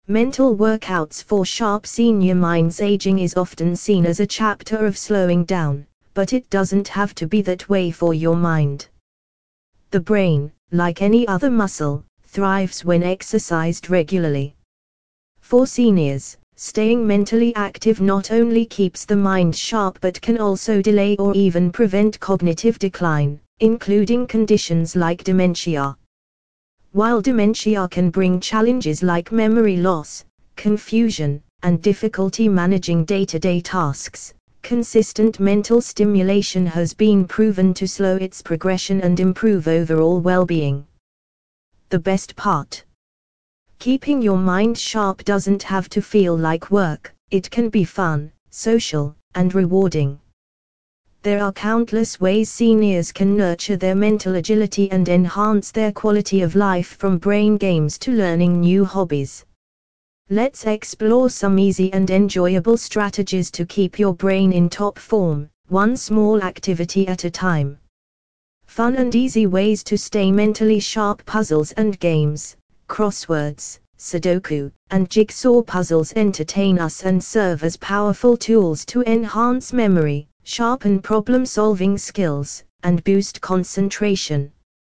Mental workouts for sharp senior minds. Aging is often seen as a chapter of slowing down, but it doesn't have to be that way for your mind. The brain, like any other muscle, thrives when exercised regularly. For seniors, staying mentally active not only keeps the mind sharp but can also delay or even prevent cognitive decline, including conditions like dementia. While dementia can bring challenges like memory loss, confusion, and difficulty managing day-to-day tasks, consistent mental stimulation has been proven to slow its progression and improve overall well-being. The best part: keeping your mind sharp doesn't have to feel like work, it can be fun, social, and rewarding. There are countless ways seniors can nurture their mental agility and enhance their quality of life, from brain games to learning new hobbies. Let's explore some easy and enjoyable strategies to keep your brain in top form, one small activity at a time. Fun and easy ways to stay mentally sharp: puzzles and games, crosswords, Sudoku, and jigsaw puzzles entertain us and serve as powerful tools to enhance memory, sharpen problem-solving skills, and boost concentration.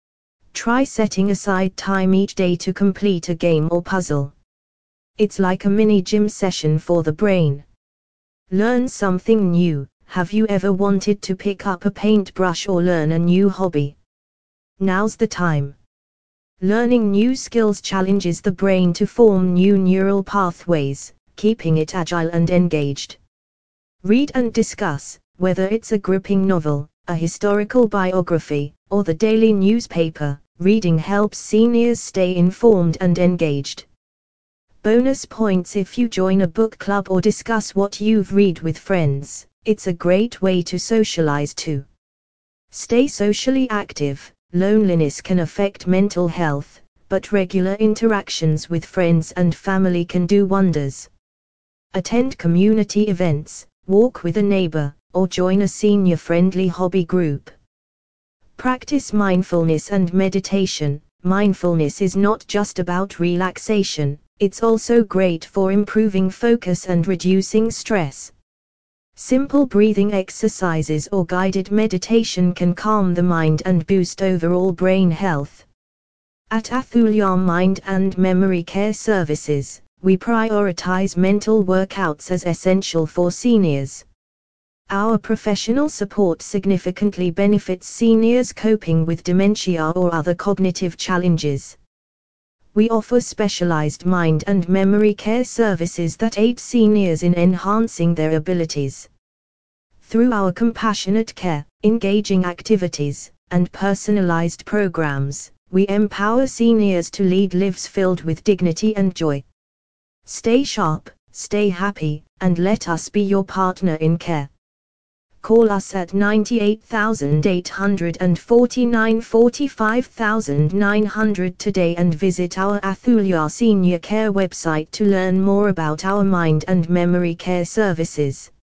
Try setting aside time each day to complete a game or puzzle. It's like a mini gym session for the brain. Learn something new. Have you ever wanted to pick up a paintbrush or learn a new hobby? Now's the time. Learning new skills challenges the brain to form new neural pathways, keeping it agile and engaged. Read and discuss. Whether it's a gripping novel, a historical biography, or the daily newspaper, reading helps seniors stay informed and engaged. Bonus points if you join a book club or discuss what you've read with friends. It's a great way to socialize too. Stay socially active. Loneliness can affect mental health, but regular interactions with friends and family can do wonders. Attend community events, walk with a neighbor, or join a senior-friendly hobby group. Practice mindfulness and meditation. Mindfulness is not just about relaxation, it's also great for improving focus and reducing stress. Simple breathing exercises or guided meditation can calm the mind and boost overall brain health. At Athulya Mind and Memory Care Services, we prioritize mental workouts as essential for seniors. Our professional support significantly benefits seniors coping with dementia or other cognitive challenges. We offer specialized mind and memory care services that aid seniors in enhancing their abilities. Through our compassionate care, engaging activities, and personalized programs, we empower seniors to lead lives filled with dignity and joy. Stay sharp, stay happy, and let us be your partner in care. Call us at 98,849 45,900 today and visit our Athulya Senior Care website to learn more about our mind and memory care services.